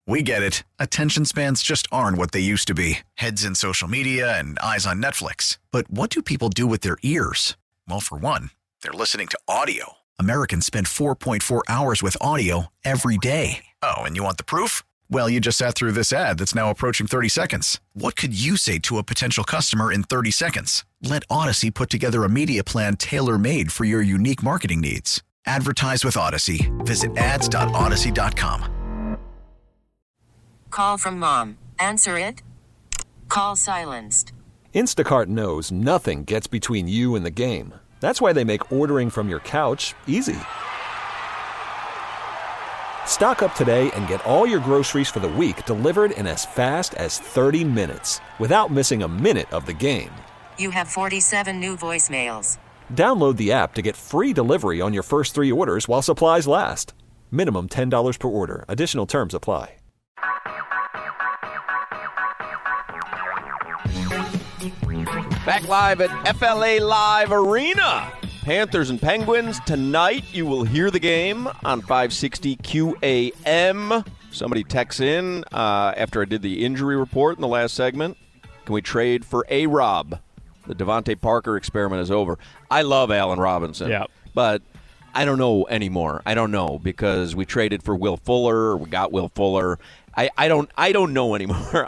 We get it. Attention spans just aren't what they used to be. Heads in social media and eyes on Netflix. But what do people do with their ears? Well, for one, they're listening to audio. Americans spend 4.4 hours with audio every day. Oh, and you want the proof? Well, you just sat through this ad that's now approaching 30 seconds. What could you say to a potential customer in 30 seconds? Let Odyssey put together a media plan tailor-made for your unique marketing needs. Advertise with Odyssey. Visit ads.odyssey.com. Call from mom. Answer it. Call silenced. Instacart knows nothing gets between you and the game. That's why they make ordering from your couch easy. Stock up today and get all your groceries for the week delivered in as fast as 30 minutes without missing a minute of the game. You have 47 new voicemails. Download the app to get free delivery on your first 3 orders while supplies last. Minimum $10 per order. Additional terms apply. Back live at FLA Live Arena. Panthers and Penguins. Tonight you will hear the game on 560 QAM. Somebody texts in after I did the injury report in the last segment. Can we trade for A-Rob? The Devontae Parker experiment is over. I love Allen Robinson. Yeah. But I don't know anymore. I don't know because we traded for Will Fuller. Or we got Will Fuller. I don't know anymore.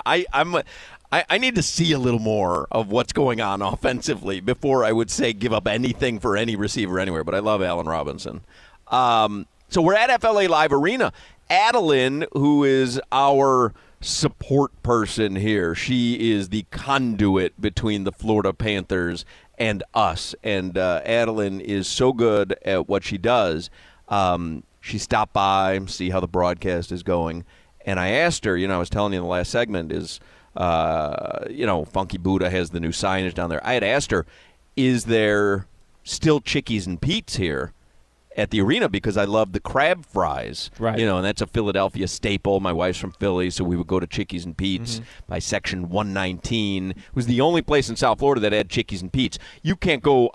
I need to see a little more of what's going on offensively before I would say give up anything for any receiver anywhere, but I love Allen Robinson. So we're at FLA Live Arena. Adeline, who is our support person here, she is the conduit between the Florida Panthers and us, and Adeline is so good at what she does. She stopped by, see how the broadcast is going, and I asked her, I was telling you in the last segment, is Funky Buddha has the new signage down there. I had asked her, is there still Chickies and Pete's here at the arena? Because I love the crab fries. Right. And that's a Philadelphia staple. My wife's from Philly, so we would go to Chickies and Pete's by section 119. It was the only place in South Florida that had Chickies and Pete's. You can't go,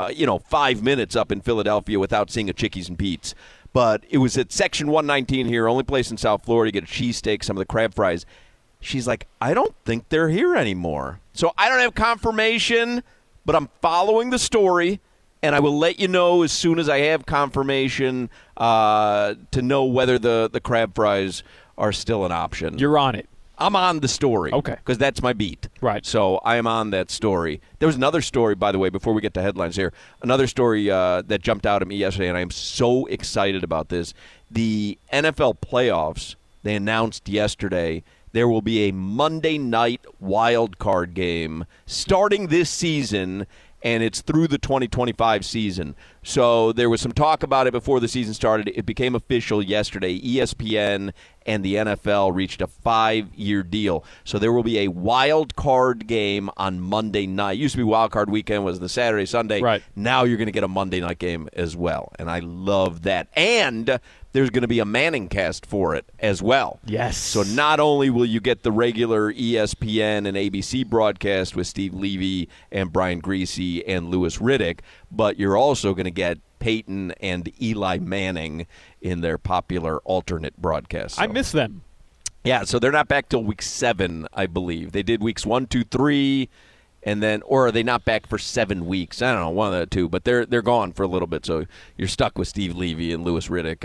5 minutes up in Philadelphia without seeing a Chickies and Pete's. But it was at section 119 here, only place in South Florida. You get a cheesesteak, some of the crab fries. She's like, I don't think they're here anymore. So I don't have confirmation, but I'm following the story, and I will let you know as soon as I have confirmation to know whether the crab fries are still an option. You're on it. I'm on the story. Okay. Because that's my beat. Right. So I am on that story. There was another story, by the way, before we get to headlines here, another story that jumped out at me yesterday, and I am so excited about this. The NFL playoffs, they announced yesterday, there will be a Monday night wild card game starting this season, and it's through the 2025 season. So there was some talk about it before the season started. It became official yesterday. ESPN and the NFL reached a 5-year deal. So there will be a wild card game on Monday night. It used to be wild card weekend was the Saturday, Sunday. Right. Now you're going to get a Monday night game as well, and I love that. And there's going to be a Manning cast for it as well. Yes. So not only will you get the regular ESPN and ABC broadcast with Steve Levy and Brian Griese and Louis Riddick, but you're also going to get Peyton and Eli Manning in their popular alternate broadcast. So, I miss them. Yeah, so they're not back till week 7, I believe. They did weeks 1, 2, 3, and then, or are they not back for 7 weeks? I don't know, one of the two, but they're gone for a little bit. So you're stuck with Steve Levy and Louis Riddick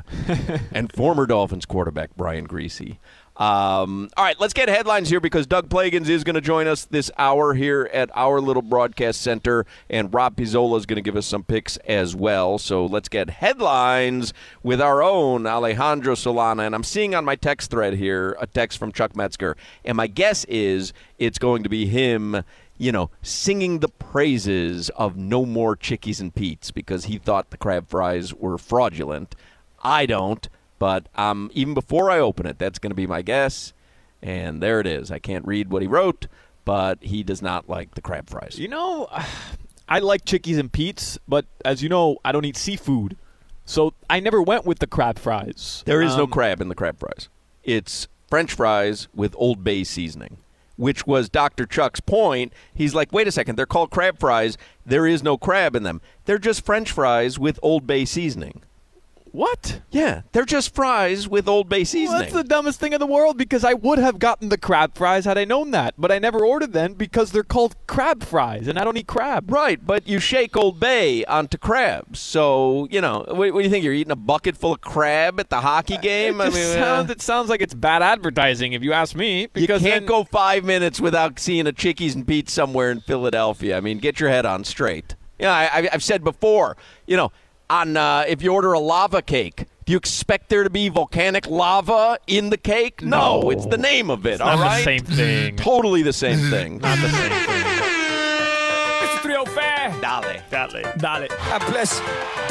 and former Dolphins quarterback Brian Griese. All right, let's get headlines here because Doug Plagans is going to join us this hour here at our little broadcast center, and Rob Pizzola is going to give us some picks as well. So let's get headlines with our own Alejandro Solana. And I'm seeing on my text thread here a text from Chuck Metzger, and my guess is it's going to be him, singing the praises of no more Chickies and Pete's because he thought the crab fries were fraudulent. I don't. But even before I open it, that's going to be my guess. And there it is. I can't read what he wrote, but he does not like the crab fries. I like Chickies and Pete's, but as you know, I don't eat seafood. So I never went with the crab fries. There is no crab in the crab fries. It's French fries with Old Bay seasoning, which was Dr. Chuck's point. He's like, wait a second, they're called crab fries. There is no crab in them. They're just French fries with Old Bay seasoning. What? Yeah, they're just fries with Old Bay seasoning. Well, that's the dumbest thing in the world because I would have gotten the crab fries had I known that. But I never ordered them because they're called crab fries, and I don't eat crab. Right, but you shake Old Bay onto crabs. So, what do you think? You're eating a bucket full of crab at the hockey game? It sounds like it's bad advertising if you ask me. Because you can't go 5 minutes without seeing a Chickies and Pete's somewhere in Philadelphia. I mean, get your head on straight. I've said before, if you order a lava cake, do you expect there to be volcanic lava in the cake? No, it's the name of it, it's all not right? the same thing. Totally the same thing. Not the same thing. Mr. 305. Dale. God bless.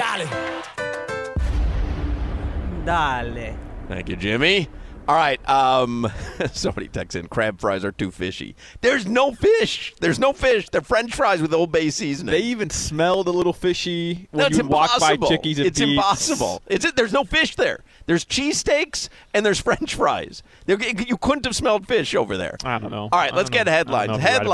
Dale. Thank you, Jimmy. All right, somebody texts in, crab fries are too fishy. There's no fish. They're French fries with Old Bay seasoning. They even smelled a little fishy when you impossible. walk by Chickies and It's Pete's. impossible. There's no fish there. There's cheesesteaks and there's French fries. You couldn't have smelled fish over there. I don't know. All right, let's get headlines.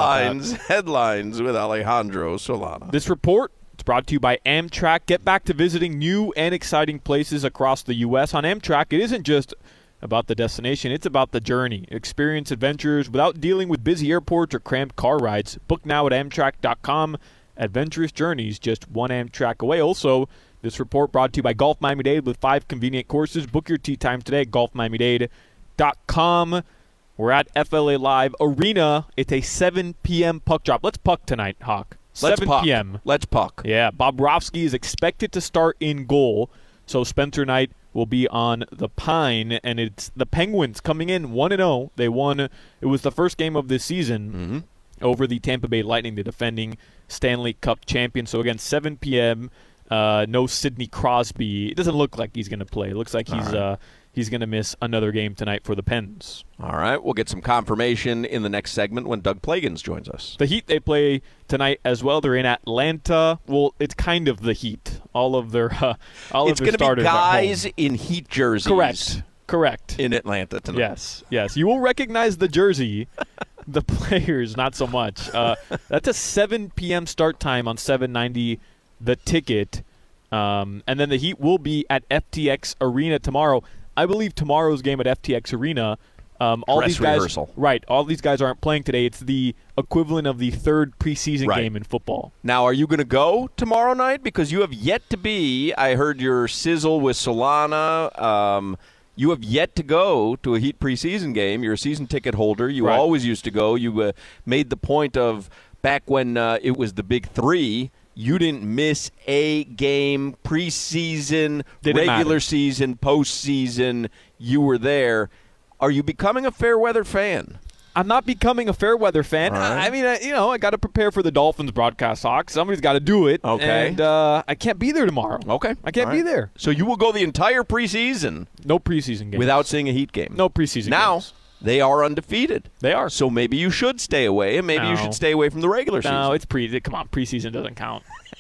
Headlines with Alejandro Solana. This report is brought to you by Amtrak. Get back to visiting new and exciting places across the U.S. On Amtrak, it isn't just about the destination, it's about the journey. Experience adventures without dealing with busy airports or cramped car rides. Book now at Amtrak.com. Adventurous journeys just one Amtrak away. Also, this report brought to you by Golf Miami-Dade with 5 convenient courses. Book your tee time today at golfmiamidade.com. We're at FLA Live Arena. It's a 7 p.m. puck drop. Let's puck tonight, Hawk. 7 p.m. Let's puck. Yeah, Bobrovsky is expected to start in goal. So Spencer Knight will be on the Pine, and it's the Penguins coming in 1-0. They won. It was the first game of this season over the Tampa Bay Lightning, the defending Stanley Cup champion. So again, 7 p.m. No Sidney Crosby. It doesn't look like he's going to play. It looks like he's going to miss another game tonight for the Pens. All right, we'll get some confirmation in the next segment when Doug Plagans joins us. The Heat, they play tonight as well. They're in Atlanta. Well, it's kind of the Heat. All of their starters it's going to be guys at home. in Heat jerseys. Correct. In Atlanta tonight. Yes. You will recognize the jersey. The players, not so much. That's a 7 p.m. start time on 790 The Ticket. And then the Heat will be at FTX Arena tomorrow. I believe tomorrow's game at FTX Arena, all these guys, rehearsal. Right, all these guys aren't playing today. It's the equivalent of the third preseason game in football. Now, are you going to go tomorrow night? Because you have yet to be. I heard your sizzle with Solana. You have yet to go to a Heat preseason game. You're a season ticket holder. You always used to go. You made the point of back when it was the Big Three. You didn't miss a game, preseason, regular season, postseason. You were there. Are you becoming a fair weather fan? I'm not becoming a fair weather fan. Right. I mean, I got to prepare for the Dolphins broadcast, Hawk. Somebody's got to do it. Okay. And I can't be there tomorrow. Okay. I can't be there. So you will go the entire preseason. No preseason games. Without seeing a Heat game. No preseason now, games. They are undefeated. They are. So maybe you should stay away, and maybe you should stay away from the regular season. No, it's come on, preseason doesn't count.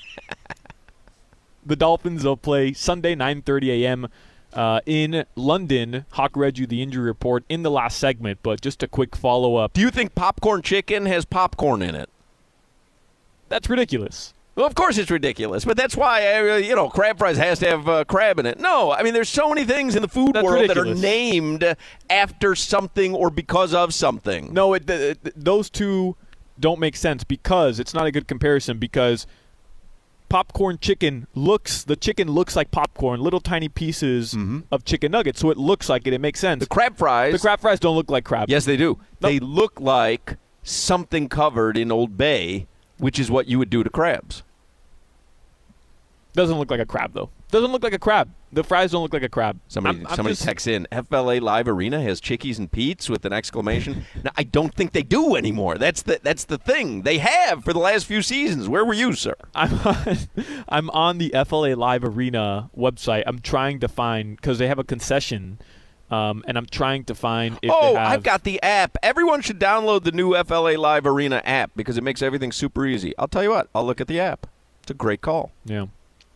The Dolphins will play Sunday, 9:30 a.m. In London. Hawk read you the injury report in the last segment, but just a quick follow-up. Do you think popcorn chicken has popcorn in it? That's ridiculous. Well, of course it's ridiculous, but that's why, crab fries has to have crab in it. No, I mean, there's so many things in the food world that are named after something or because of something. No, those two don't make sense because it's not a good comparison because popcorn chicken looks like popcorn, little tiny pieces of chicken nuggets, so it looks like it. It makes sense. The crab fries don't look like crab. Yes, they do. Nope. They look like something covered in Old Bay, which is what you would do to crabs. Doesn't look like a crab, though. Doesn't look like a crab. The fries don't look like a crab. Somebody texts in, FLA Live Arena has Chickies and Pete's with an exclamation. Now, I don't think they do anymore. That's the thing. They have for the last few seasons. Where were you, sir? I'm on the FLA Live Arena website. I'm trying to find, because they have a concession, and I'm trying to find if they have. I've got the app. Everyone should download the new FLA Live Arena app because it makes everything super easy. I'll tell you what. I'll look at the app. It's a great call. Yeah.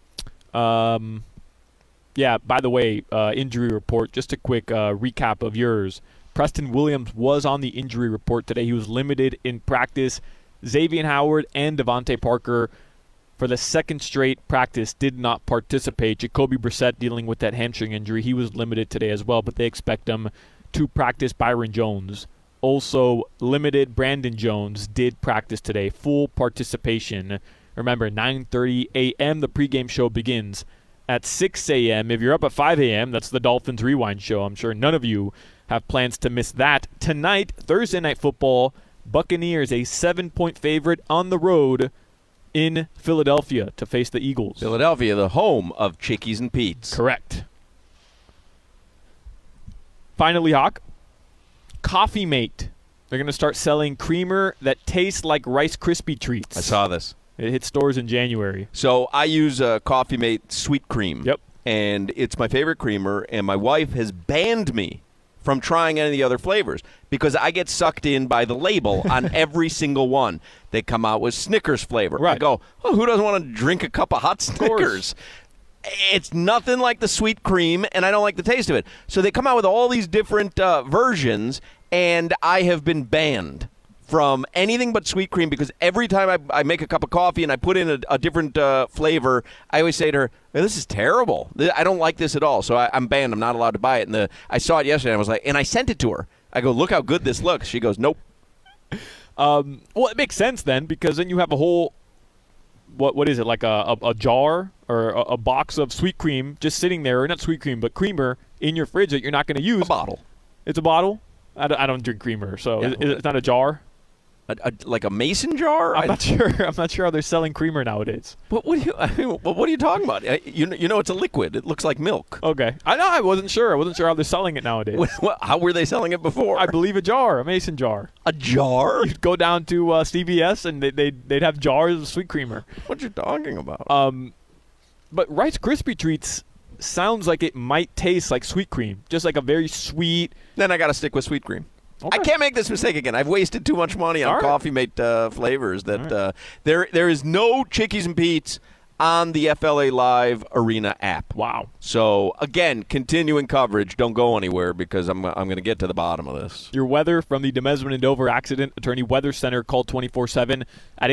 By the way, injury report, just a quick recap of yours. Preston Williams was on the injury report today. He was limited in practice. Xavier Howard and Devontae Parker for the second straight practice, did not participate. Jacoby Brissett dealing with that hamstring injury. He was limited today as well, but they expect him to practice. Byron Jones also limited. Brandon Jones did practice today. Full participation. Remember, 9:30 a.m. the pregame show begins at 6 a.m. If you're up at 5 a.m., that's the Dolphins Rewind show. I'm sure none of you have plans to miss that. Tonight, Thursday Night Football, Buccaneers a 7-point favorite on the road in Philadelphia to face the Eagles. Philadelphia, the home of Chickies and Pete's. Correct. Finally, Hawk, Coffee Mate. They're going to start selling creamer that tastes like Rice Krispie treats. I saw this. It hit stores in January. So I use Coffee Mate Sweet Cream. Yep. And it's my favorite creamer, and my wife has banned me from trying any of the other flavors because I get sucked in by the label on every single one. They come out with Snickers flavor. Right. I go, oh, who doesn't want to drink a cup of hot Snickers? It's nothing like the sweet cream, and I don't like the taste of it. So they come out with all these different versions, and I have been banned from anything but sweet cream because every time I make a cup of coffee and I put in a different flavor, I always say to her, this is terrible. I don't like this at all. So I'm banned. I'm not allowed to buy it. And I saw it yesterday, and I was like, and I sent it to her. I go, look how good this looks. She goes, nope. Well, it makes sense then because then you have a whole, what is it, like a jar or a box of sweet cream just sitting there, or not sweet cream, but creamer in your fridge that you're not going to use. A bottle. It's a bottle? I don't drink creamer, so Yeah. it's not a jar? Like a mason jar? I'm not sure. I'm not sure how they're selling creamer nowadays. What are you talking about? You know it's a liquid. It looks like milk. Okay. I wasn't sure. I wasn't sure how they're selling it nowadays. How were they selling it before? I believe a jar, a mason jar. A jar? You'd go down to CVS and they'd have jars of sweet creamer. What you talking about? But Rice Krispie treats sounds like it might taste like sweet cream, just like a very sweet. Then I got to stick with sweet cream. Okay. I can't make this mistake again. I've wasted too much money on All right. Coffee Mate flavors. That there is no Chickies and Pete's on the FLA Live Arena app. Wow. So again, continuing coverage. Don't go anywhere because I'm going to get to the bottom of this. Your weather from the Demesman and Dover Accident Attorney Weather Center. Call 24/7 at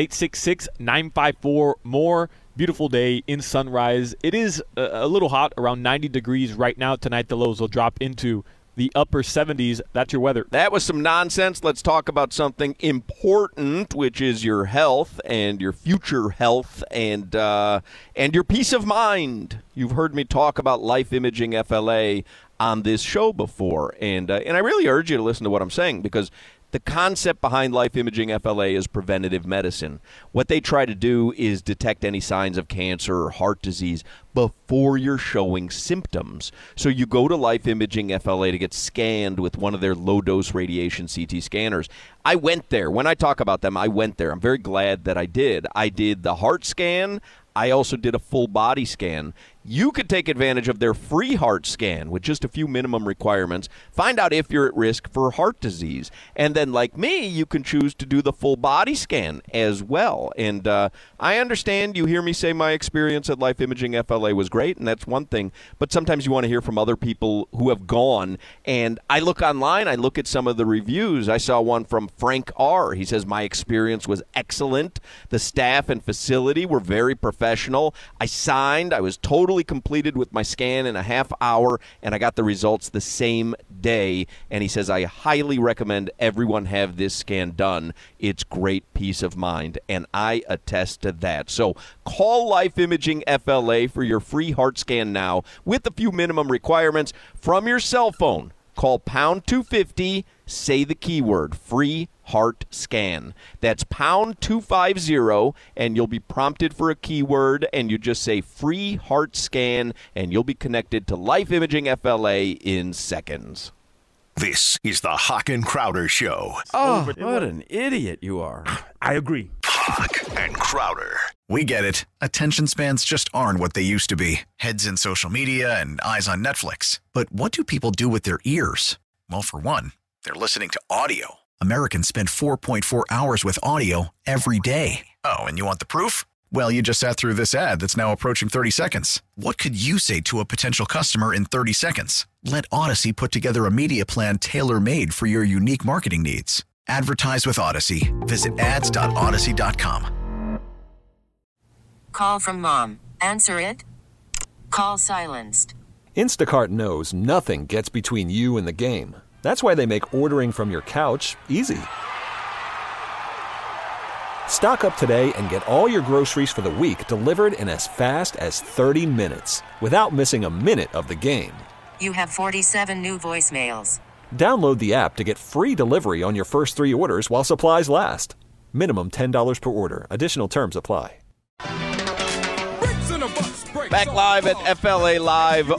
866-954-MORE. Beautiful day in Sunrise. It is a little hot, around 90 degrees right now. Tonight the lows will drop into the upper 70s. That's your weather. That was some nonsense. Let's talk about something important, which is your health and your future health and your peace of mind. You've heard me talk about Life Imaging FLA on this show before, and I really urge you to listen to what I'm saying because the concept behind Life Imaging FLA is preventative medicine. What they try to do is detect any signs of cancer or heart disease before you're showing symptoms. So you go to Life Imaging FLA to get scanned with one of their low-dose radiation CT scanners. I went there. When I talk about them, I went there. I'm very glad that I did. I did the heart scan. I also did a full body scan. You could take advantage of their free heart scan with just a few minimum requirements. Find out if you're at risk for heart disease. And then, like me, you can choose to do the full body scan as well. And I understand you hear me say my experience at Life Imaging FLA was great, and that's one thing. But sometimes you want to hear from other people who have gone. And I look online, I look at some of the reviews. I saw one from Frank R. He says, my experience was excellent. The staff and facility were very professional. I signed. I was totally completed with my scan in a half hour, and I got the results the same day. And he says, I highly recommend everyone have this scan done. It's great peace of mind, and I attest to that. So call Life Imaging FLA for your free heart scan now with a few minimum requirements from your cell phone. Call pound 250, say the keyword, free heart scan. That's pound 250, and you'll be prompted for a keyword, and you just say free heart scan, and you'll be connected to Life Imaging FLA in seconds. This is the Hawk and Crowder Show. Oh, what an idiot you are. I agree. Hawk and Crowder. We get it. Attention spans just aren't what they used to be. Heads in social media and eyes on Netflix. But what do people do with their ears? Well, for one, they're listening to audio. Americans spend 4.4 hours with audio every day. Oh, and you want the proof? Well, you just sat through this ad that's now approaching 30 seconds. What could you say to a potential customer in 30 seconds? Let Odyssey put together a media plan tailor-made for your unique marketing needs. Advertise with Odyssey. Visit ads.odyssey.com. Call from mom. Answer it. Call silenced. Instacart knows nothing gets between you and the game. That's why they make ordering from your couch easy. Stock up today and get all your groceries for the week delivered in as fast as 30 minutes without missing a minute of the game. You have 47 new voicemails. Download the app to get free delivery on your first 3 orders while supplies last. Minimum $10 per order. Additional terms apply. Back live at FLA Live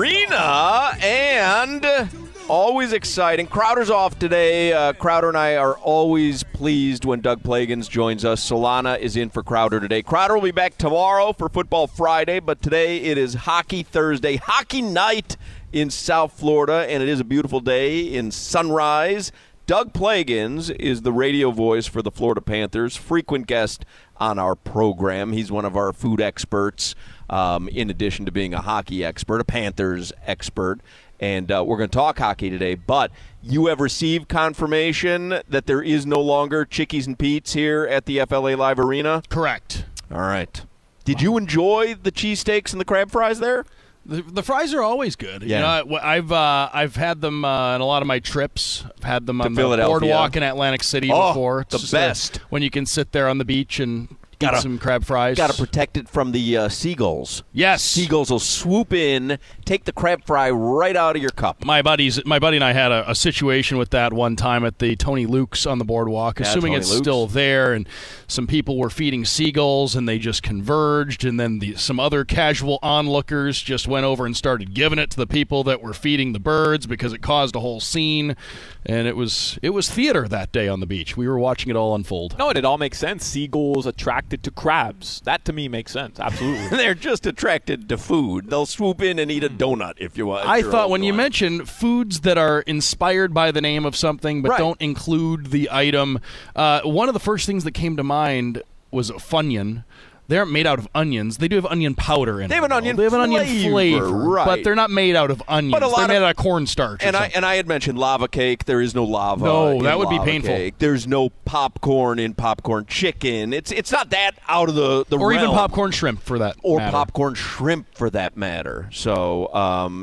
Arena, and always exciting. Crowder's off today. Crowder and I are always pleased when Doug Plagans joins us. Solana is in for Crowder today. Crowder will be back tomorrow for Football Friday, but today it is Hockey Thursday, hockey night in South Florida, and it is a beautiful day in Sunrise. Doug Plagans is the radio voice for the Florida Panthers, frequent guest on our program. He's one of our food experts, in addition to being a hockey expert, a Panthers expert. And we're going to talk hockey today, but you have received confirmation that there is no longer Chickies and Pete's here at the FLA Live Arena? Correct. All right. Did you enjoy the cheesesteaks and the crab fries there? The fries are always good. Yeah. You know, I've had them on a lot of my trips. I've had them on the Philadelphia. boardwalk in Atlantic City before. The It's best. when you can sit there on the beach and eat some crab fries. Got to protect it from the seagulls. Yes. Seagulls will swoop in, take the crab fry right out of your cup. My buddy and I had a situation with that one time at the Tony Luke's on the boardwalk, assuming Tony it's Luke's. still there, and some people were feeding seagulls, and they just converged, and then some other casual onlookers just went over and started giving it to the people that were feeding the birds because it caused a whole scene, and it was theater that day on the beach. We were watching it all unfold. No, and it all makes sense. Seagulls attracted to crabs. That to me makes sense. Absolutely. They're just attracted to food. They'll swoop in and eat a donut if you want. I thought when you mentioned foods that are inspired by the name of something but Right. don't include the item, one of the first things that came to mind was Funyun. They aren't made out of onions. They do have onion powder in They it. have an onion They have an onion flavor, right. but they're not made out of onions. But a lot They're made of- out of cornstarch. And or I something. had mentioned lava cake. There is no lava. No, in that would be lava painful. cake. There's no popcorn in popcorn chicken. It's not that out of the or even realm. popcorn shrimp for that Or matter. popcorn shrimp for that matter. So,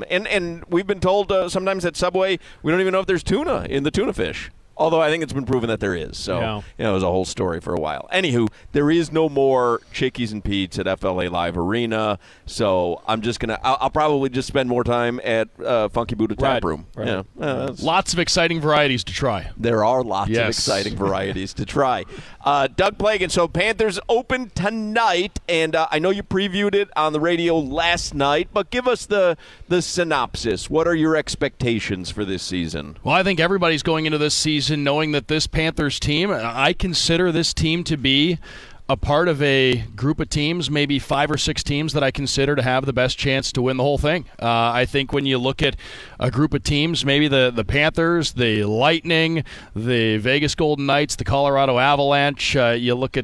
and we've been told sometimes at Subway we don't even know if there's tuna in the tuna fish. Although I think it's been proven that there is. So, Yeah. it was a whole story for a while. Anywho, there is no more Chickies and Pete's at FLA Live Arena. So I'm just going to – I'll probably just spend more time at Funky Buddha Tap Room. Right. Yeah. That's- Lots of exciting varieties to try. there are lots of Yes. exciting varieties to try. Doug Plagans, so Panthers open tonight, and I know you previewed it on the radio last night, but give us the synopsis. What are your expectations for this season? Well, I think everybody's going into this season knowing that this Panthers team, I consider this team to be a part of a group of teams, maybe 5 or 6 teams that I consider to have the best chance to win the whole thing. I think when you look at a group of teams, maybe the Panthers, the Lightning, the Vegas Golden Knights, the Colorado Avalanche, you look at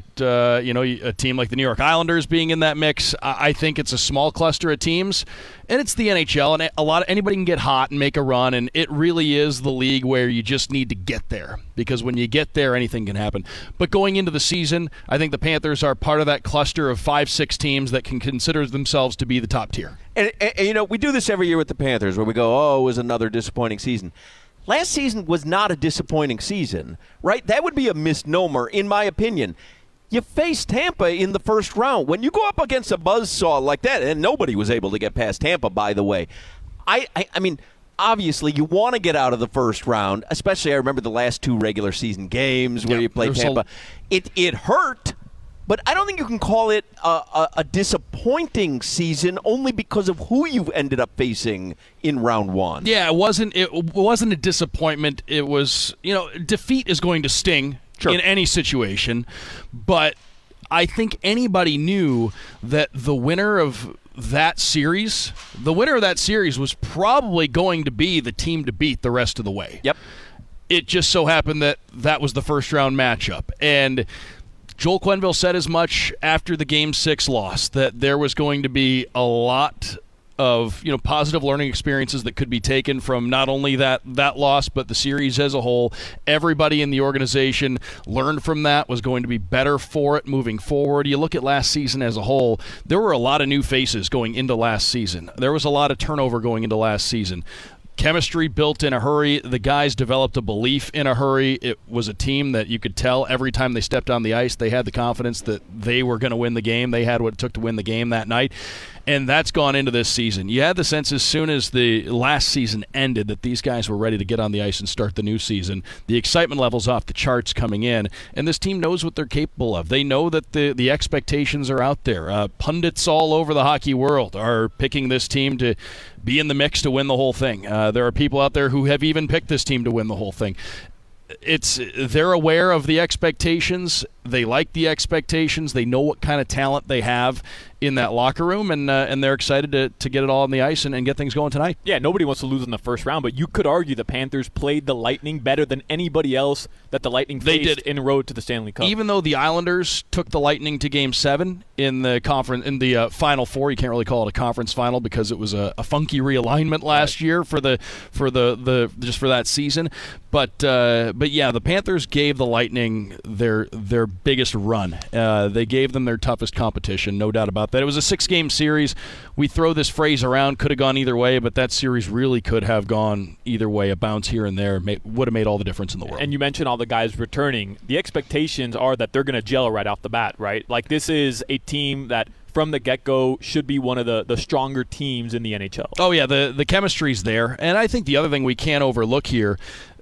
a team like the New York Islanders being in that mix. I think it's a small cluster of teams, and it's the NHL, and anybody can get hot and make a run, and it really is the league where you just need to get there, because when you get there, anything can happen. But going into the season, I think the Panthers are part of that cluster of 5-6 teams that can consider themselves to be the top tier. And we do this every year with the Panthers where we go, oh, it was another disappointing season. Last season was not a disappointing season, right? That would be a misnomer, in my opinion. You faced Tampa in the first round. When you go up against a buzzsaw like that, and nobody was able to get past Tampa, by the way, I mean, obviously you want to get out of the first round, especially I remember the last 2 regular season games where you played Tampa. It hurt, but I don't think you can call it a disappointing season only because of who you've ended up facing in round 1. Yeah, it wasn't a disappointment. It was, defeat is going to sting. Sure. In any situation, but I think anybody knew that the winner of that series was probably going to be the team to beat the rest of the way. Yep. It just so happened that was the first round matchup, and Joel Quenneville said as much after the Game 6 loss, that there was going to be a lot of positive learning experiences that could be taken from not only that loss but the series as a whole. Everybody in the organization learned from that, was going to be better for it moving forward. You look at last season as a whole, there were a lot of new faces going into last season. There was a lot of turnover going into last season. Chemistry built in a hurry. The guys developed a belief in a hurry. It was a team that you could tell every time they stepped on the ice, they had the confidence that they were going to win the game. They had what it took to win the game that night. And that's gone into this season. You had the sense as soon as the last season ended that these guys were ready to get on the ice and start the new season. The excitement level's off the charts coming in, and this team knows what they're capable of. They know that the expectations are out there. Pundits all over the hockey world are picking this team to be in the mix to win the whole thing. There are people out there who have even picked this team to win the whole thing. They're aware of the expectations. They like the expectations. They know what kind of talent they have in that locker room, and they're excited to get it all on the ice and get things going tonight. Yeah, nobody wants to lose in the first round, but you could argue the Panthers played the Lightning better than anybody else that the Lightning faced in road to the Stanley Cup. Even though the Islanders took the Lightning to Game 7 in the Final Four, you can't really call it a conference final because it was a funky realignment last year for that season. But yeah, the Panthers gave the Lightning their biggest run. They gave them their toughest competition, no doubt about that. It was a 6-game series. We throw this phrase around, could have gone either way, but that series really could have gone either way. A bounce here and there would have made all the difference in the world. And you mentioned all the guys returning. The expectations are that they're going to gel right off the bat, right? Like, this is a team that from the get-go should be one of the stronger teams in the NHL. Oh, yeah, the chemistry's there. And I think the other thing we can't overlook here,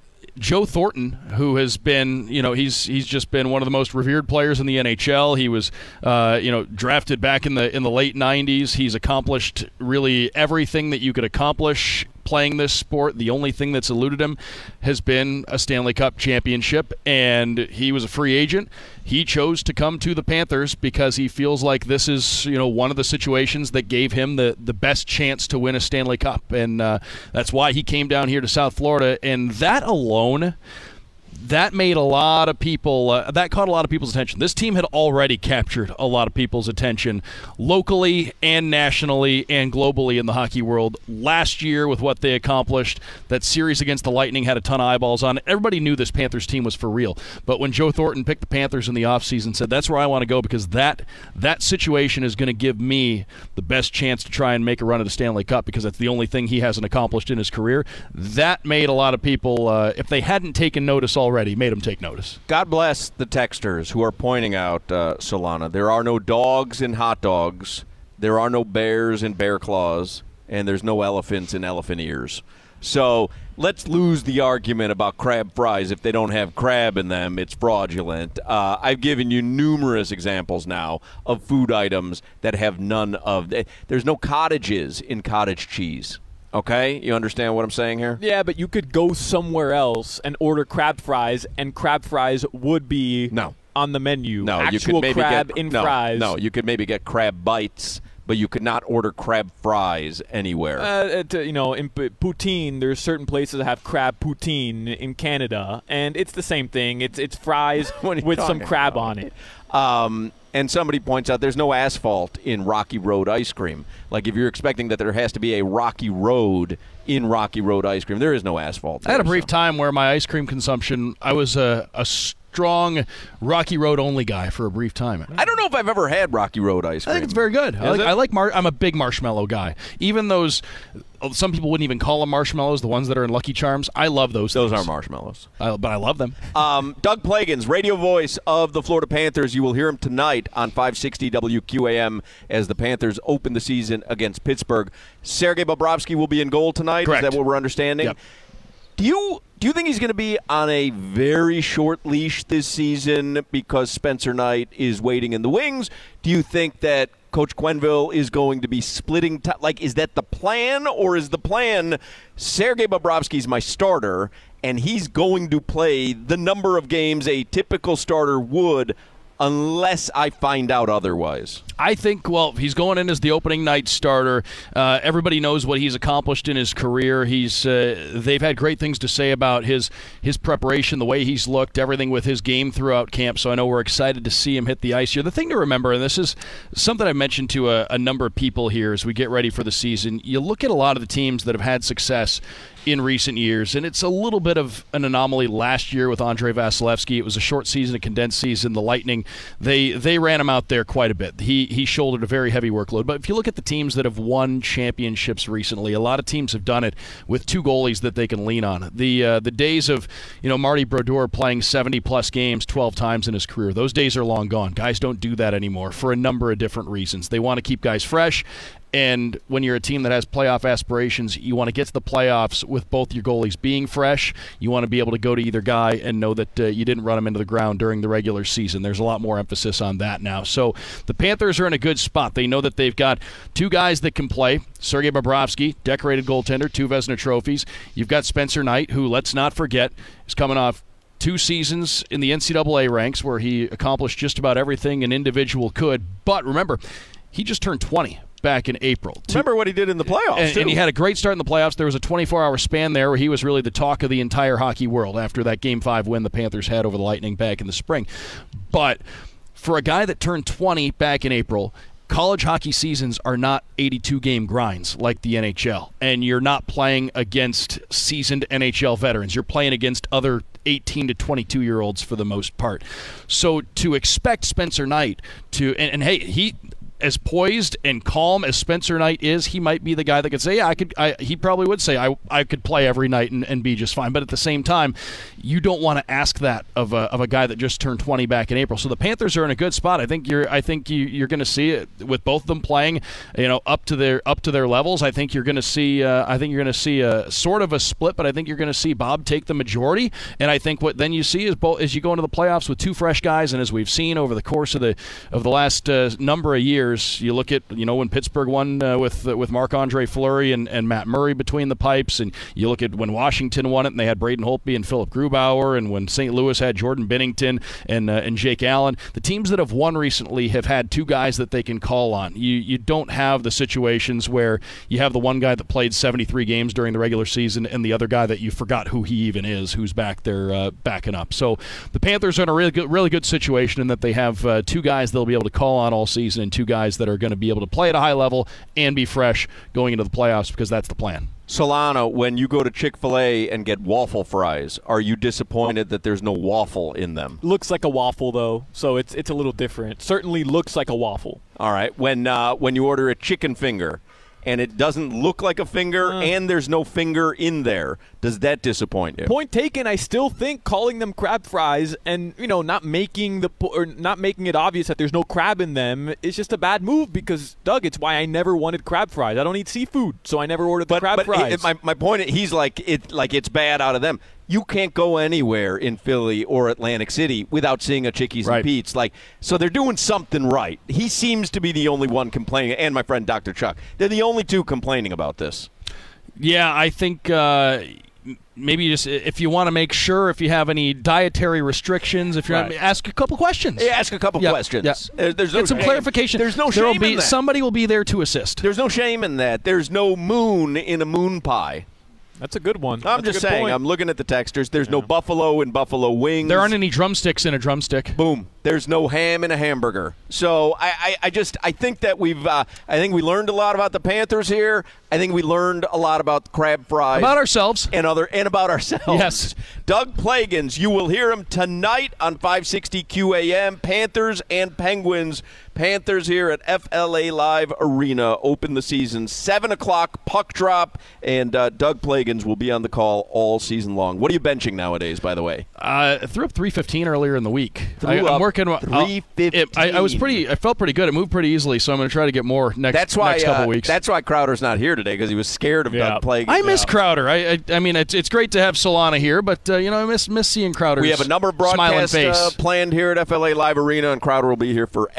Joe Thornton, who has been, he's just been one of the most revered players in the NHL. He was, drafted back in the late 90s. He's accomplished really everything that you could accomplish playing this sport. The only thing that's eluded him has been a Stanley Cup championship, and he was a free agent. He chose to come to the Panthers because he feels like this is, one of the situations that gave him the best chance to win a Stanley Cup, and that's why he came down here to South Florida. And that alone, that made a lot of people, that caught a lot of people's attention. This team had already captured a lot of people's attention locally and nationally and globally in the hockey world last year with what they accomplished. That series against the Lightning had a ton of eyeballs on it. Everybody knew this Panthers team was for real. But when Joe Thornton picked the Panthers in the offseason, said, that's where I want to go because that situation is going to give me the best chance to try and make a run at a Stanley Cup because that's the only thing he hasn't accomplished in his career. That made a lot of people, if they hadn't taken notice already, made them take notice. God bless the texters who are pointing out, Solana, there are no dogs in hot dogs, there are no bears in bear claws, and there's no elephants in elephant ears. So let's lose the argument about crab fries. If they don't have crab in them, it's fraudulent. I've given you numerous examples now of food items that have none of – there's no cottages in cottage cheese. Okay? You understand what I'm saying here? Yeah, but you could go somewhere else and order crab fries, and crab fries would be on the menu. No, actual you could maybe crab get, in no, fries. No, you could maybe get crab bites, but you could not order crab fries anywhere. In poutine, there's certain places that have crab poutine in Canada, and it's the same thing. It's fries with some crab on it. And somebody points out there's no asphalt in Rocky Road ice cream. Like if you're expecting that there has to be a Rocky Road in Rocky Road ice cream, there is no asphalt there, I had a brief time where my ice cream consumption, I was a strong Rocky Road only guy for a brief time. I don't know if I've ever had Rocky Road ice cream. I think it's very good. I'm a big marshmallow guy. Even those, some people wouldn't even call them marshmallows, the ones that are in Lucky Charms. I love those. Those are marshmallows. But I love them. Doug Plagans, radio voice of the Florida Panthers. You will hear him tonight on 560 WQAM as the Panthers open the season against Pittsburgh. Sergei Bobrovsky will be in goal tonight. Correct. Is that what we're understanding? Yep. Do you think he's going to be on a very short leash this season because Spencer Knight is waiting in the wings? Do you think that Coach Quenneville is going to be splitting is that the plan, or is the plan Sergei Bobrovsky's my starter and he's going to play the number of games a typical starter would unless I find out otherwise. I think, well, he's going in as the opening night starter. Everybody knows what he's accomplished in his career. They've had great things to say about his preparation, the way he's looked, everything with his game throughout camp. So I know we're excited to see him hit the ice here. The thing to remember, and this is something I mentioned to a number of people here as we get ready for the season, you look at a lot of the teams that have had success in recent years, and it's a little bit of an anomaly last year with Andrei Vasilevsky. It was a short season, a condensed season. The Lightning, they ran him out there quite a bit. He shouldered a very heavy workload. But if you look at the teams that have won championships recently, a lot of teams have done it with two goalies that they can lean on. The days of Marty Brodeur playing 70-plus games 12 times in his career, those days are long gone. Guys don't do that anymore for a number of different reasons. They want to keep guys fresh. And when you're a team that has playoff aspirations, you want to get to the playoffs with both your goalies being fresh. You want to be able to go to either guy and know that you didn't run them into the ground during the regular season. There's a lot more emphasis on that now. So the Panthers are in a good spot. They know that they've got two guys that can play. Sergei Bobrovsky, decorated goaltender, 2 Vezina trophies. You've got Spencer Knight, who, let's not forget, is coming off 2 seasons in the NCAA ranks where he accomplished just about everything an individual could. But remember, he just turned 20. Back in April. Remember what he did in the playoffs, and he had a great start in the playoffs. There was a 24-hour span there where he was really the talk of the entire hockey world after that Game 5 win the Panthers had over the Lightning back in the spring. But for a guy that turned 20 back in April, college hockey seasons are not 82-game grinds like the NHL, and you're not playing against seasoned NHL veterans. You're playing against other 18 to 22-year-olds for the most part. So to expect Spencer Knight to – and hey, he – as poised and calm as Spencer Knight is, he might be the guy that could say, he probably would say, I could play every night and be just fine. But at the same time, you don't want to ask that of a guy that just turned 20 back in April. So the Panthers are in a good spot. I think you're going to see it with both of them playing, up to their levels. I think you're going to see a sort of a split, but I think you're going to see Bob take the majority. And I think what then you see is as you go into the playoffs with two fresh guys, and as we've seen over the course of the last number of years. You look at when Pittsburgh won with Marc-Andre Fleury and Matt Murray between the pipes, and you look at when Washington won it and they had Braden Holtby and Philip Grubauer, and when St. Louis had Jordan Binnington and Jake Allen. The teams that have won recently have had two guys that they can call on. You don't have the situations where you have the one guy that played 73 games during the regular season and the other guy that you forgot who he even is, who's back there backing up. So the Panthers are in a really good situation in that they have two guys they'll be able to call on all season and two guys that are going to be able to play at a high level and be fresh going into the playoffs, because that's the plan. Solano, when you go to Chick-fil-A and get waffle fries, are you disappointed that there's no waffle in them? Looks like a waffle, though, so it's a little different. Certainly looks like a waffle. All right. When you order a chicken finger and it doesn't look like a finger and there's no finger in there, does that disappoint you? Point taken. I still think calling them crab fries and not making it obvious that there's no crab in them is just a bad move, because Doug, it's why I never wanted crab fries. I don't eat seafood, so I never ordered the crab fries. My point, he's like it's bad out of them. You can't go anywhere in Philly or Atlantic City without seeing a Chickies and Pete's. So they're doing something right. He seems to be the only one complaining, and my friend Dr. Chuck. They're the only two complaining about this. Yeah, I think maybe just if you want to make sure, if you have any dietary restrictions, if you're ask a couple questions. Yeah, ask a couple questions. Yeah. There's no Get some clarification. There's no shame in that. Somebody will be there to assist. There's no shame in that. There's no moon in a moon pie. That's a good one. I'm just saying. Point. I'm looking at the textures. There's no buffalo in buffalo wings. There aren't any drumsticks in a drumstick. Boom. There's no ham in a hamburger. So I think that we learned a lot about the Panthers here. I think we learned a lot about crab fries, about ourselves, and about ourselves. Yes. Doug Plagans, you will hear him tonight on 560 QAM. Panthers and Penguins. Panthers here at FLA Live Arena open the season 7:00 puck drop, and Doug Plagans will be on the call all season long. What are you benching nowadays, by the way? I threw up 315 earlier in the week. I'm working 315. I felt pretty good. It moved pretty easily, so I'm going to try to get more next couple weeks. That's why Crowder's not here today, because he was scared of Doug Plagans. I miss Crowder. I mean, it's great to have Solana here, but I miss seeing Crowder's We have a number of broadcasts face. Planned here at FLA Live Arena, and Crowder will be here for every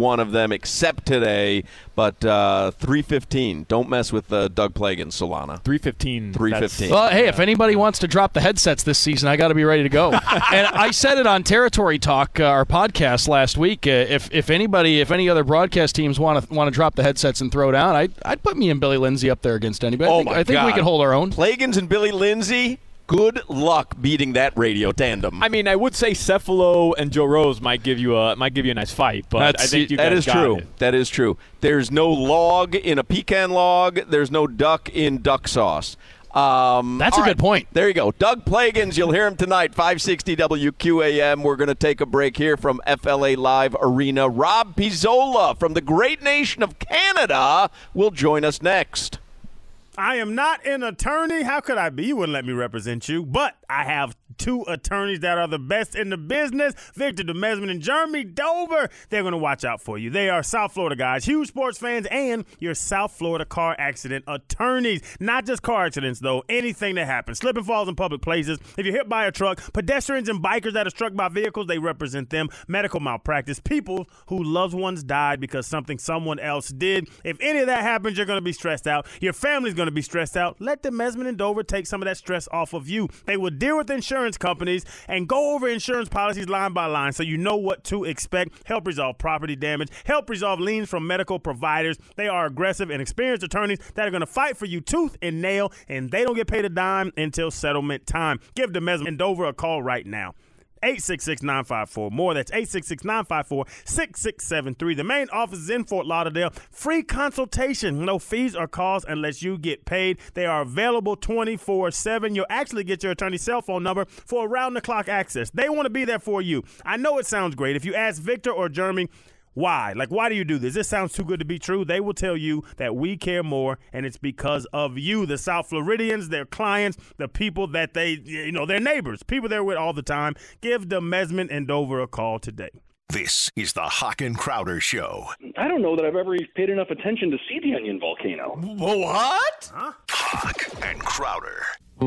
one of them except today. But 3:15. Don't mess with Doug Plagens, Solana. 3:15. 3:15. Well, hey, if anybody wants to drop the headsets this season, I got to be ready to go. And I said it on Territory Talk, our podcast last week. If any other broadcast teams want to drop the headsets and throw down, I'd put me and Billy Lindsay up there against anybody. I think we could hold our own. Plagens and Billy Lindsay. Good luck beating that radio tandem. I mean, I would say Cephalo and Joe Rose might give you a nice fight, but I think you guys got it. That is true. There's no log in a pecan log. There's no duck in duck sauce. That's a good point. There you go. Doug Plagens, you'll hear him tonight, 560 WQAM. We're going to take a break here from FLA Live Arena. Rob Pizzola from the great nation of Canada will join us next. I am not an attorney. How could I be? You wouldn't let me represent you. But I have two attorneys that are the best in the business, Victor DeMesman and Jeremy Dover. They're going to watch out for you. They are South Florida guys, huge sports fans, and your South Florida car accident attorneys. Not just car accidents, though. Anything that happens. Slip and falls in public places. If you're hit by a truck, pedestrians and bikers that are struck by vehicles, they represent them. Medical malpractice, people who loved ones died because someone else did. If any of that happens, you're going to be stressed out. Your family's going to be stressed out. Let DeMesman and Dover take some of that stress off of you. They will deal with insurance companies and go over insurance policies line by line so you know what to expect. Help resolve property damage. Help resolve liens from medical providers. They are aggressive and experienced attorneys that are going to fight for you tooth and nail, and they don't get paid a dime until settlement time. Give DeMesman and Dover a call right now. 866-954-MORE. That's 866-954-6673. The main office is in Fort Lauderdale. Free consultation. No fees or costs unless you get paid. They are available 24/7. You'll actually get your attorney's cell phone number for around-the-clock access. They want to be there for you. I know it sounds great. If you ask Victor or Jeremy, why? Why do you do this? This sounds too good to be true. They will tell you that we care more, and it's because of you, the South Floridians, their clients, the people that their neighbors, people they're with all the time. Give DeMesman and Dover a call today. This is the Hawk and Crowder Show. I don't know that I've ever paid enough attention to see the Onion Volcano. What? Huh? Hawk and Crowder.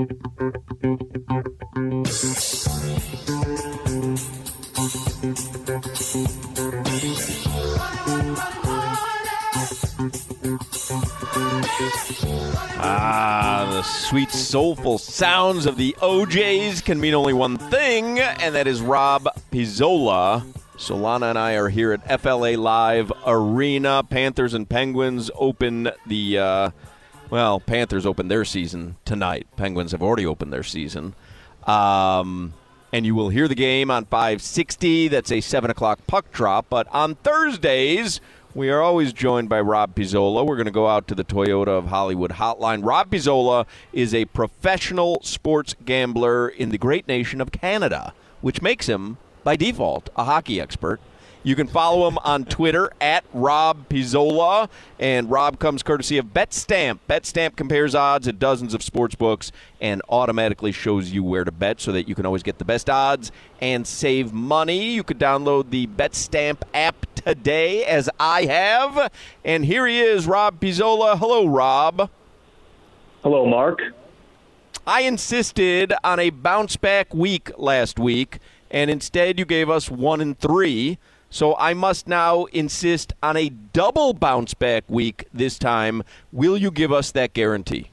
The sweet, soulful sounds of the OJs can mean only one thing, and that is Rob Pizzola. Solana and I are here at FLA Live Arena. Panthers and Penguins open Panthers open their season tonight. Penguins have already opened their season. And you will hear the game on 560. That's a 7 o'clock puck drop. But on Thursdays, we are always joined by Rob Pizzola. We're going to go out to the Toyota of Hollywood hotline. Rob Pizzola is a professional sports gambler in the great nation of Canada, which makes him, by default, a hockey expert. You can follow him on Twitter at Rob Pizzola, and Rob comes courtesy of BetStamp. BetStamp compares odds at dozens of sports books and automatically shows you where to bet so that you can always get the best odds and save money. You could download the BetStamp app today, as I have. And here he is, Rob Pizzola. Hello, Rob. Hello, Mark. I insisted on a bounce-back week last week, and instead you gave us 1 and 3. So I must now insist on a double bounce-back week this time. Will you give us that guarantee?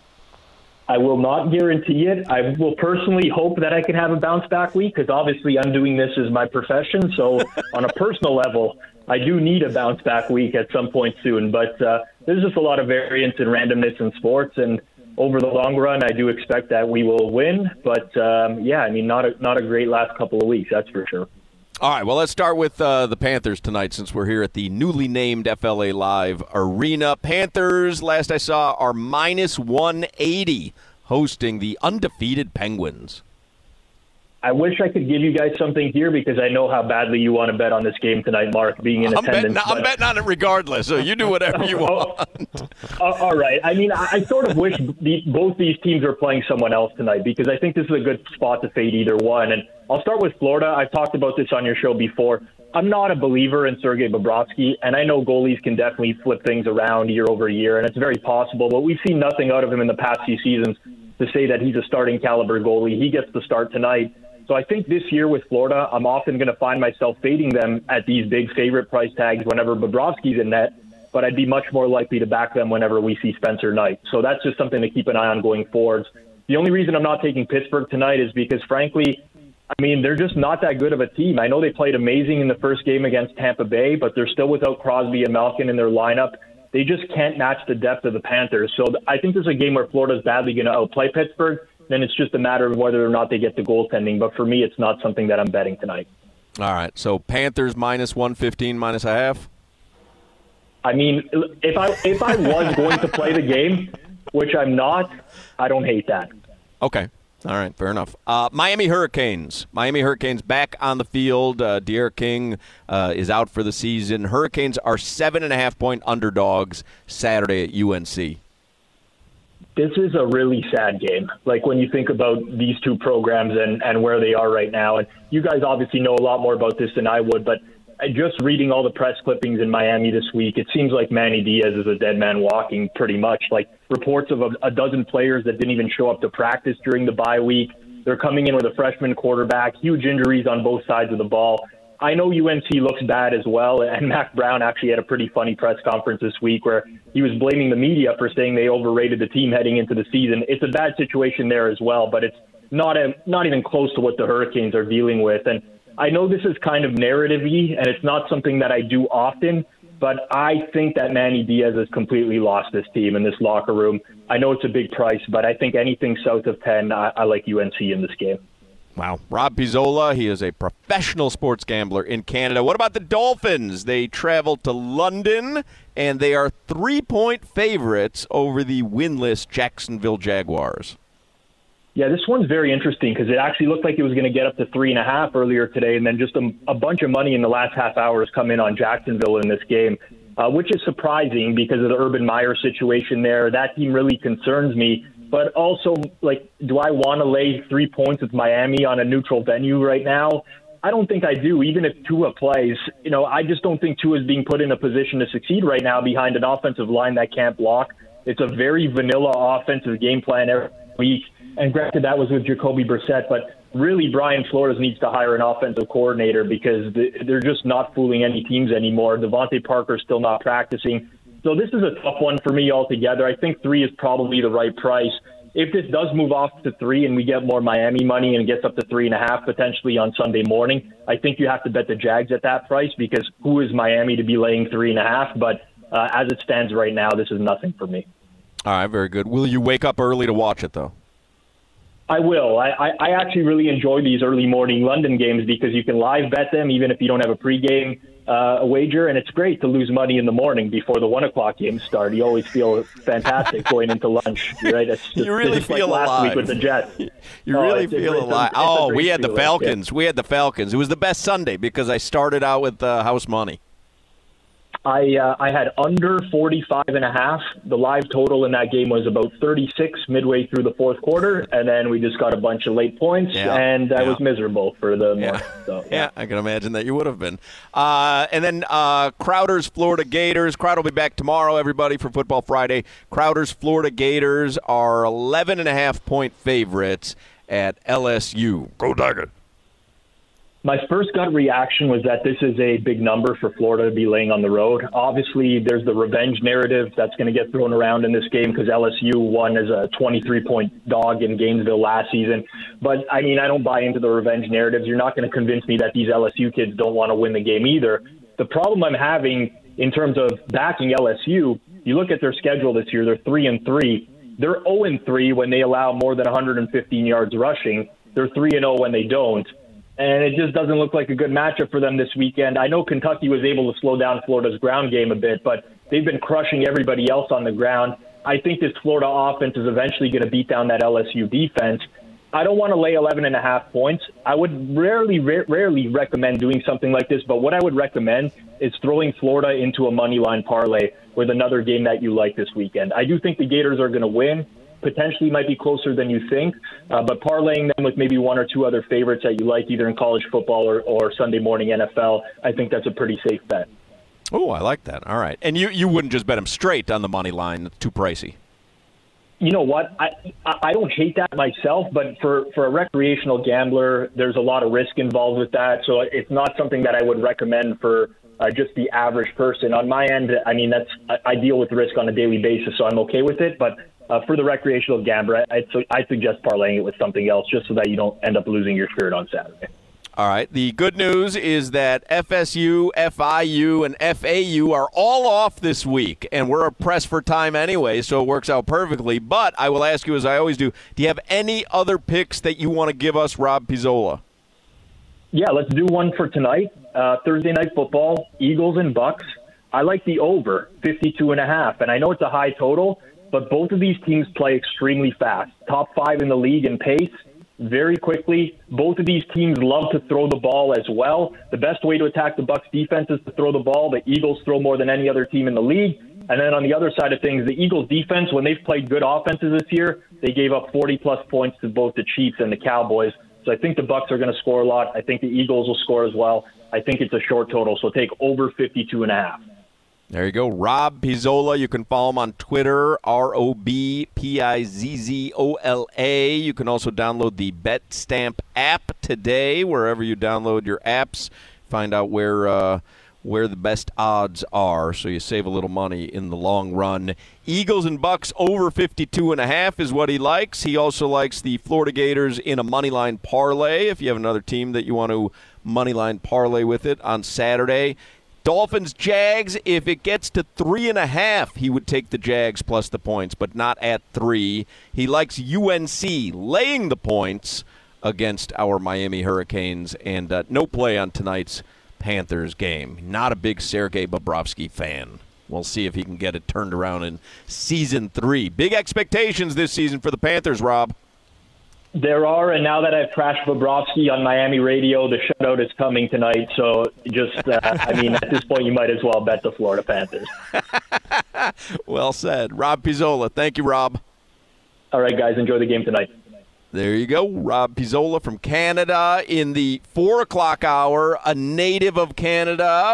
I will not guarantee it. I will personally hope that I can have a bounce-back week because obviously I'm doing this as my profession. So on a personal level, I do need a bounce-back week at some point soon. But there's just a lot of variance and randomness in sports. And over the long run, I do expect that we will win. But, not a great last couple of weeks, that's for sure. All right, well, let's start with the Panthers tonight since we're here at the newly named FLA Live Arena. Panthers, last I saw, are minus 180 hosting the undefeated Penguins. I wish I could give you guys something here because I know how badly you want to bet on this game tonight, Mark, being in attendance. I'm betting on it regardless, so you do whatever you want. All right. I mean, I sort of wish both these teams are playing someone else tonight because I think this is a good spot to fade either one. And I'll start with Florida. I've talked about this on your show before. I'm not a believer in Sergei Bobrovsky, and I know goalies can definitely flip things around year over year, and it's very possible, but we've seen nothing out of him in the past few seasons to say that he's a starting caliber goalie. He gets the start tonight. So I think this year with Florida, I'm often going to find myself fading them at these big favorite price tags whenever Bobrovsky's in net, but I'd be much more likely to back them whenever we see Spencer Knight. So that's just something to keep an eye on going forwards. The only reason I'm not taking Pittsburgh tonight is because, frankly, I mean, they're just not that good of a team. I know they played amazing in the first game against Tampa Bay, but they're still without Crosby and Malkin in their lineup. They just can't match the depth of the Panthers. So I think this is a game where Florida's badly going to outplay Pittsburgh. Then it's just a matter of whether or not they get the goaltending. But for me, it's not something that I'm betting tonight. All right. So Panthers minus 115, minus a half? I mean, if I was going to play the game, which I'm not, I don't hate that. Okay. All right. Fair enough. Miami Hurricanes. Miami Hurricanes back on the field. De'Aaron King is out for the season. Hurricanes are 7.5-point underdogs Saturday at UNC. This is a really sad game. Like when you think about these two programs and where they are right now, and you guys obviously know a lot more about this than I would, but just reading all the press clippings in Miami this week, it seems like Manny Diaz is a dead man walking pretty much. Like reports of a dozen players that didn't even show up to practice during the bye week. They're coming in with a freshman quarterback, huge injuries on both sides of the ball. I know UNC looks bad as well, and Mac Brown actually had a pretty funny press conference this week where he was blaming the media for saying they overrated the team heading into the season. It's a bad situation there as well, but it's not even close to what the Hurricanes are dealing with. And I know this is kind of narrative-y, and it's not something that I do often, but I think that Manny Diaz has completely lost this team in this locker room. I know it's a big price, but I think anything south of 10, I like UNC in this game. Wow. Rob Pizzola, he is a professional sports gambler in Canada. What about the Dolphins? They traveled to London, and they are 3-point favorites over the winless Jacksonville Jaguars. Yeah, this one's very interesting because it actually looked like it was going to get up to 3.5 earlier today, and then just a bunch of money in the last half hour has come in on Jacksonville in this game, which is surprising because of the Urban Meyer situation there. That team really concerns me. But also, like, do I want to lay 3 points with Miami on a neutral venue right now? I don't think I do, even if Tua plays. You know, I just don't think Tua is being put in a position to succeed right now behind an offensive line that can't block. It's a very vanilla offensive game plan every week. And granted, that was with Jacoby Brissett, but really Brian Flores needs to hire an offensive coordinator because they're just not fooling any teams anymore. Devontae Parker's still not practicing. So this is a tough one for me altogether. I think 3 is probably the right price. If this does move off to 3 and we get more Miami money and gets up to 3.5 potentially on Sunday morning, I think you have to bet the Jags at that price because who is Miami to be laying 3.5? But as it stands right now, this is nothing for me. All right, very good. Will you wake up early to watch it, though? I will. I actually really enjoy these early morning London games because you can live bet them even if you don't have a pregame wager, and it's great to lose money in the morning before the 1 o'clock games start. You always feel fantastic going into lunch, right? You really feel like alive. Last week with the Jets. You really feel alive. We had the Falcons. Yeah. We had the Falcons. It was the best Sunday because I started out with house money. I had under 45.5. The live total in that game was about 36 midway through the fourth quarter, and then we just got a bunch of late points, and I was miserable for the morning. So, yeah, I can imagine that you would have been. And then Crowder's Florida Gators. Crowder will be back tomorrow, everybody, for Football Friday. Crowder's Florida Gators are 11.5-point favorites at LSU. Go Tigers. My first gut reaction was that this is a big number for Florida to be laying on the road. Obviously, there's the revenge narrative that's going to get thrown around in this game because LSU won as a 23-point dog in Gainesville last season. But, I mean, I don't buy into the revenge narratives. You're not going to convince me that these LSU kids don't want to win the game either. The problem I'm having in terms of backing LSU, you look at their schedule this year, they're 3-3. They're 0-3 when they allow more than 115 yards rushing. They're 3-0 when they don't. And it just doesn't look like a good matchup for them this weekend. I know Kentucky was able to slow down Florida's ground game a bit, but they've been crushing everybody else on the ground. I think this Florida offense is eventually going to beat down that LSU defense. I don't want to lay 11.5 points. I would rarely recommend doing something like this, but what I would recommend is throwing Florida into a money line parlay with another game that you like this weekend. I do think the Gators are going to win. Potentially might be closer than you think, but parlaying them with maybe 1 or 2 other favorites that you like, either in college football or Sunday morning NFL, I think that's a pretty safe bet. Oh, I like that. All right. And you wouldn't just bet them straight on the money line. It's too pricey. You know what? I don't hate that myself, but for a recreational gambler, there's a lot of risk involved with that. So it's not something that I would recommend for just the average person. On my end, I mean, I deal with risk on a daily basis, so I'm okay with it. But for the recreational gambler, I suggest parlaying it with something else just so that you don't end up losing your shirt on Saturday. All right. The good news is that FSU, FIU, and FAU are all off this week, and we're pressed for time anyway, so it works out perfectly. But I will ask you, as I always do you have any other picks that you want to give us, Rob Pizzola? Yeah, let's do one for tonight. Thursday Night Football, Eagles and Bucks. I like the over, 52.5, and I know it's a high total, but both of these teams play extremely fast. Top 5 in the league in pace. Very quickly. Both of these teams love to throw the ball as well. The best way to attack the Bucs defense is to throw the ball. The Eagles throw more than any other team in the league. And then on the other side of things, the Eagles defense, when they've played good offenses this year, they gave up 40-plus points to both the Chiefs and the Cowboys. So I think the Bucs are going to score a lot. I think the Eagles will score as well. I think it's a short total, so take over 52.5. There you go. Rob Pizzola. You can follow him on Twitter, ROBPIZZOLA. You can also download the BetStamp app today, wherever you download your apps. Find out where the best odds are, so you save a little money in the long run. Eagles and Bucks over 52.5 is what he likes. He also likes the Florida Gators in a moneyline parlay, if you have another team that you want to moneyline parlay with it on Saturday. Dolphins, Jags, if it gets to 3.5, he would take the Jags plus the points, but not at 3. He likes UNC laying the points against our Miami Hurricanes, and no play on tonight's Panthers game. Not a big Sergei Bobrovsky fan. We'll see if he can get it turned around in Season 3. Big expectations this season for the Panthers, Rob. There are, and now that I've trashed Bobrovsky on Miami radio, the shutout is coming tonight. So just, at this point, you might as well bet the Florida Panthers. Well said. Rob Pizzola. Thank you, Rob. All right, guys. Enjoy the game tonight. There you go. Rob Pizzola from Canada in the 4 o'clock hour, a native of Canada,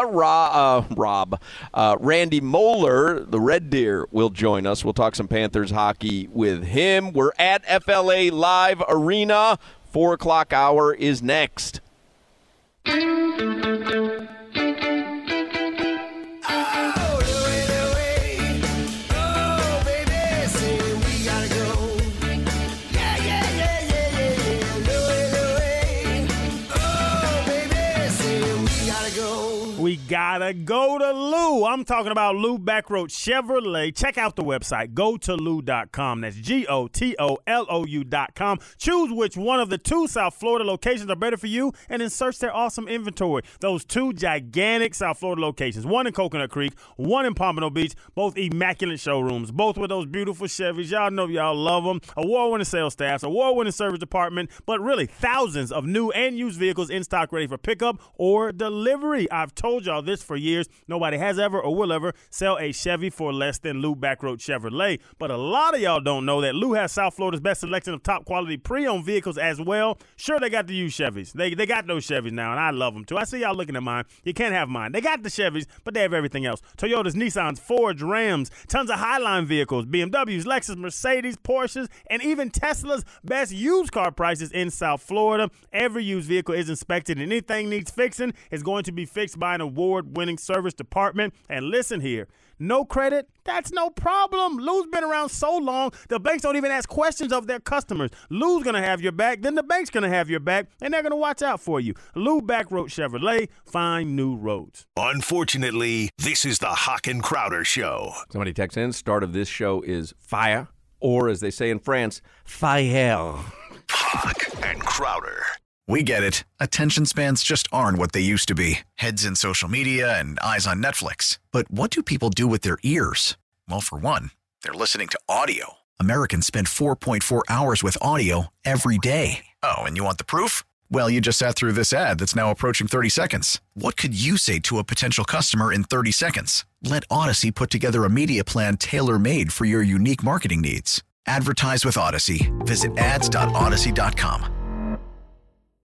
Randy Moeller, the Red Deer, will join us. We'll talk some Panthers hockey with him. We're at FLA Live Arena. 4 o'clock hour is next. We gotta go to Lou. I'm talking about Lou Backroad Chevrolet. Check out the website. Go to Lou.com. That's GOTOLOU.com. Choose which one of the 2 South Florida locations are better for you and then search their awesome inventory. Those 2 gigantic South Florida locations, one in Coconut Creek, one in Pompano Beach, both immaculate showrooms, both with those beautiful Chevys. Y'all know y'all love them. Award-winning sales staffs, award-winning service department, but really thousands of new and used vehicles in stock ready for pickup or delivery. I've told y'all this for years. Nobody has ever or will ever sell a Chevy for less than Lou Backroad Chevrolet. But a lot of y'all don't know that Lou has South Florida's best selection of top quality pre-owned vehicles as well. Sure, they got the used Chevys. They got those Chevys now, and I love them too. I see y'all looking at mine. You can't have mine. They got the Chevys, but they have everything else. Toyotas, Nissans, Fords, Rams, tons of Highline vehicles, BMWs, Lexus, Mercedes, Porsches, and even Tesla's best used car prices in South Florida. Every used vehicle is inspected, and anything needs fixing is going to be fixed by an award-winning service department. And listen here, no credit, that's no problem. Lou's been around so long, the banks don't even ask questions of their customers. Lou's going to have your back, then the bank's going to have your back, and they're going to watch out for you. Lou Backroad Chevrolet, find new roads. Unfortunately, this is the Hawk and Crowder Show. Somebody texts in, start of this show is fire, or as they say in France, fire. Hawk and Crowder. We get it. Attention spans just aren't what they used to be. Heads in social media and eyes on Netflix. But what do people do with their ears? Well, for one, they're listening to audio. Americans spend 4.4 hours with audio every day. Oh, and you want the proof? Well, you just sat through this ad that's now approaching 30 seconds. What could you say to a potential customer in 30 seconds? Let Odyssey put together a media plan tailor-made for your unique marketing needs. Advertise with Odyssey. Visit ads.odyssey.com.